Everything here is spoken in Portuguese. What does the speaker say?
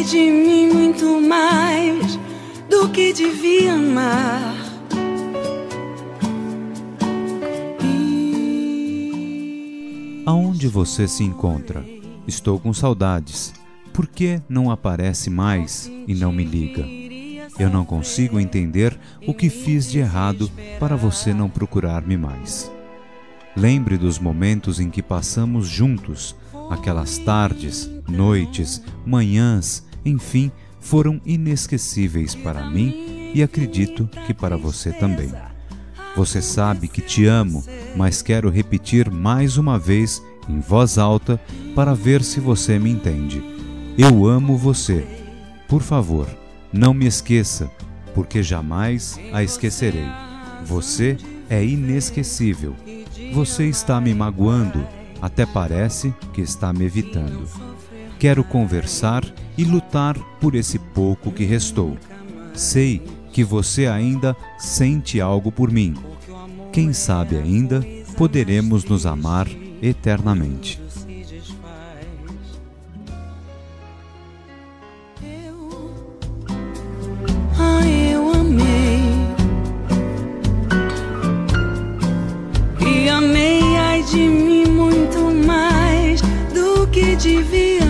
de mim muito mais do que devia amar. Aonde você se encontra? Estou com saudades. Por que não aparece mais e não me liga? Eu não consigo entender o que fiz de errado para você não procurar-me mais. Lembre dos momentos em que passamos juntos. Aquelas tardes, noites, manhãs, enfim, foram inesquecíveis para mim e acredito que para você também. Você sabe que te amo, mas quero repetir mais uma vez em voz alta para ver se você me entende. Eu amo você. Por favor, não me esqueça, porque jamais a esquecerei. Você é inesquecível. Você está me magoando, até parece que está me evitando. Quero conversar e lutar por esse pouco que restou. Sei que você ainda sente algo por mim. Quem sabe ainda poderemos nos amar eternamente. Eu amei e amei, ai de mim, muito mais do que devia